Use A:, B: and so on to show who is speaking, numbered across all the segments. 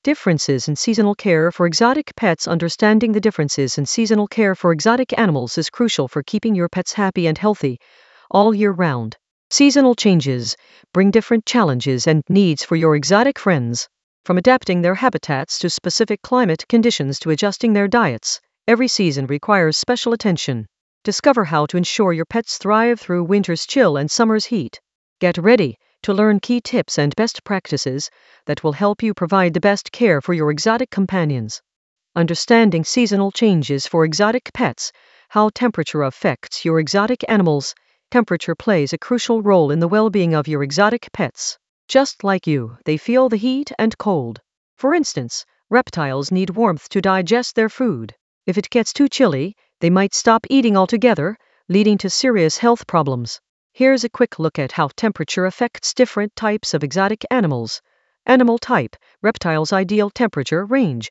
A: Differences in seasonal care for exotic pets. Understanding the differences in seasonal care for exotic animals is crucial for keeping your pets happy and healthy all year round. Seasonal changes bring different challenges and needs for your exotic friends. From adapting their habitats to specific climate conditions to adjusting their diets, every season requires special attention. Discover how to ensure your pets thrive through winter's chill and summer's heat. Get ready to learn key tips and best practices that will help you provide the best care for your exotic companions. Understanding seasonal changes for exotic pets, how temperature affects your exotic animals. Temperature plays a crucial role in the well-being of your exotic pets. Just like you, they feel the heat and cold. For instance, reptiles need warmth to digest their food. If it gets too chilly, they might stop eating altogether, leading to serious health problems. Here's a quick look at how temperature affects different types of exotic animals. Animal type: reptiles' ideal temperature range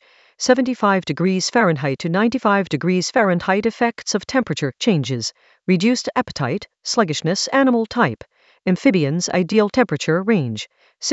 A: 75 degrees Fahrenheit to 95 degrees Fahrenheit. Effects of temperature changes: reduced appetite, sluggishness. Animal type: amphibians' ideal temperature range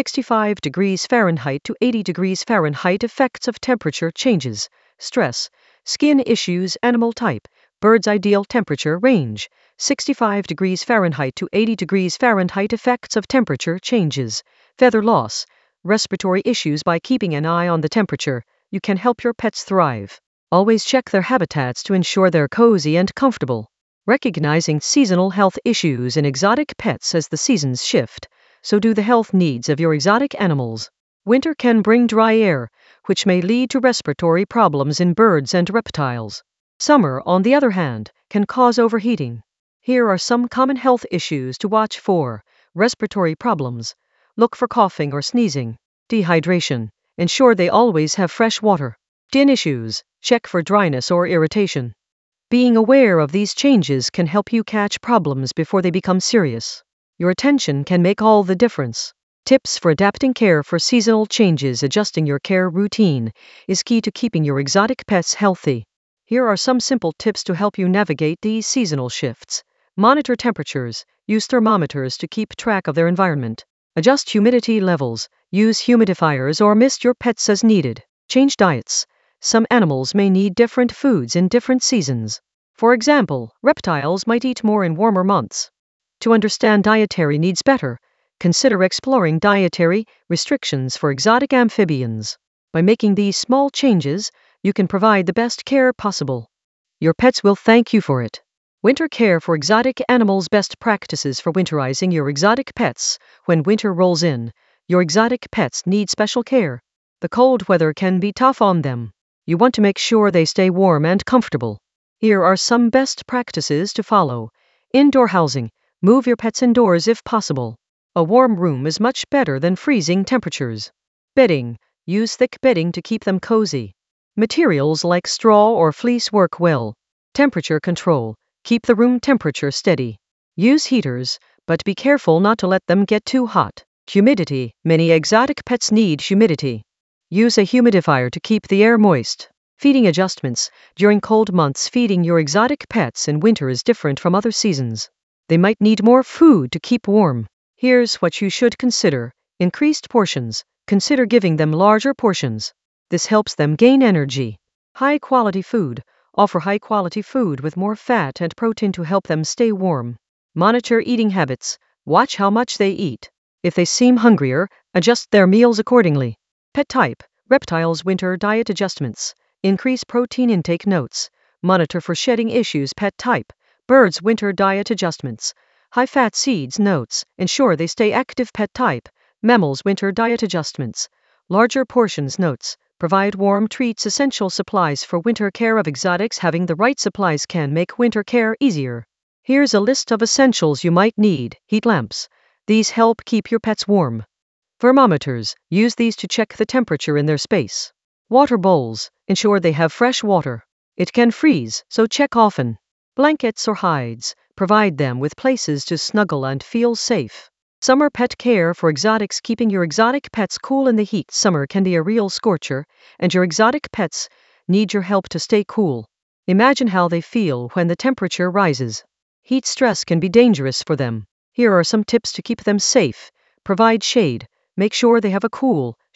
A: 65 degrees Fahrenheit to 80 degrees Fahrenheit. Effects of temperature changes: stress, skin issues. Animal type: birds' ideal temperature range 65 degrees Fahrenheit to 80 degrees Fahrenheit. Effects of temperature changes: feather loss, respiratory issues. By keeping an eye on the temperature, you can help your pets thrive. Always check their habitats to ensure they're cozy and comfortable. Recognizing seasonal health issues in exotic pets. As the seasons shift, so do the health needs of your exotic animals. Winter can bring dry air, which may lead to respiratory problems in birds and reptiles. Summer, on the other hand, can cause overheating. Here are some common health issues to watch for. Respiratory problems: look for coughing or sneezing. Dehydration: ensure they always have fresh water. Skin issues: check for dryness or irritation. Being aware of these changes can help you catch problems before they become serious. Your attention can make all the difference. Tips for adapting care for seasonal changes. Adjusting your care routine is key to keeping your exotic pets healthy. Here are some simple tips to help you navigate these seasonal shifts. Monitor temperatures: use thermometers to keep track of their environment. Adjust humidity levels: use humidifiers or mist your pets as needed. Change diets: some animals may need different foods in different seasons. For example, reptiles might eat more in warmer months. To understand dietary needs better, consider exploring dietary restrictions for exotic amphibians. By making these small changes, you can provide the best care possible. Your pets will thank you for it. Winter care for exotic animals. Best practices for winterizing your exotic pets. When winter rolls in, your exotic pets need special care. The cold weather can be tough on them. You want to make sure they stay warm and comfortable. Here are some best practices to follow. Indoor housing: move your pets indoors if possible. A warm room is much better than freezing temperatures. Bedding: use thick bedding to keep them cozy. Materials like straw or fleece work well. Temperature control: keep the room temperature steady. Use heaters, but be careful not to let them get too hot. Humidity: many exotic pets need humidity. Use a humidifier to keep the air moist. Feeding adjustments: during cold months, feeding your exotic pets in winter is different from other seasons. They might need more food to keep warm. Here's what you should consider. Increased portions: consider giving them larger portions. This helps them gain energy. High-quality food: offer high-quality food with more fat and protein to help them stay warm. Monitor eating habits: watch how much they eat. If they seem hungrier, adjust their meals accordingly. Pet type: reptiles. Winter diet adjustments: increase protein intake. Notes: monitor for shedding issues. Pet type: birds. Winter diet adjustments: high-fat seeds. Notes: ensure they stay active. Pet type: mammals. Winter diet adjustments: larger portions. Notes: provide warm treats. Essential supplies for winter care of exotics. Having the right supplies can make winter care easier. Here's a list of essentials you might need. Heat lamps: these help keep your pets warm. Thermometers: use these to check the temperature in their space. Water bowls: ensure they have fresh water. It can freeze, so check often. Blankets or hides: provide them with places to snuggle and feel safe. Summer pet care for exotics: keeping your exotic pets cool in the heat. Summer can be a real scorcher, and your exotic pets need your help to stay cool. Imagine how they feel when the temperature rises. Heat stress can be dangerous for them. Here are some tips to keep them safe. Provide shade: make sure they have a cool,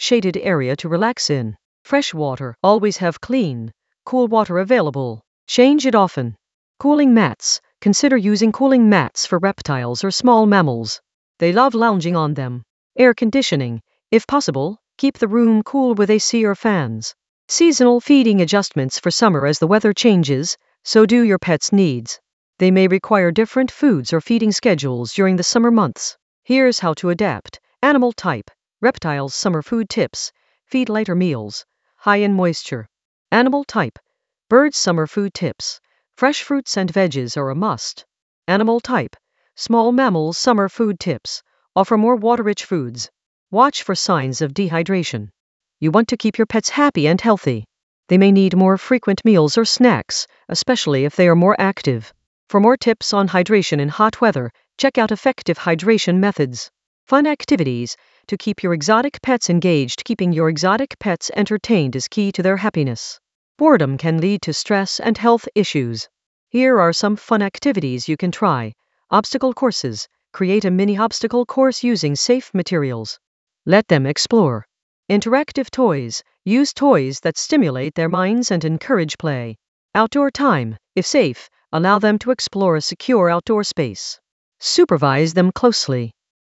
A: shaded area to relax in. Fresh water. Always have clean, cool water available. Change it often. Cooling mats. Consider using cooling mats for reptiles or small mammals. They love lounging on them. Air conditioning. If possible, keep the room cool with AC or fans. Seasonal feeding adjustments for summer. As the weather changes, so do your pet's needs. They may require different foods or feeding schedules during the summer months. Here's how to adapt. Animal type. Reptiles summer food tips. Feed lighter meals, high in moisture. Animal type. Birds summer food tips. Fresh fruits and veggies are a must. Animal type. Small mammals summer food tips. Offer more water-rich foods. Watch for signs of dehydration. You want to keep your pets happy and healthy. They may need more frequent meals or snacks, especially if they are more active. For more tips on hydration in hot weather, check out effective hydration methods. Fun activities to keep your exotic pets engaged. Keeping your exotic pets entertained is key to their happiness. Boredom can lead to stress and health issues. Here are some fun activities you can try. Obstacle courses. Create a mini obstacle course using safe materials. Let them explore. Interactive toys. Use toys that stimulate their minds and encourage play. Outdoor time. If safe, allow them to explore a secure outdoor space. Supervise them closely.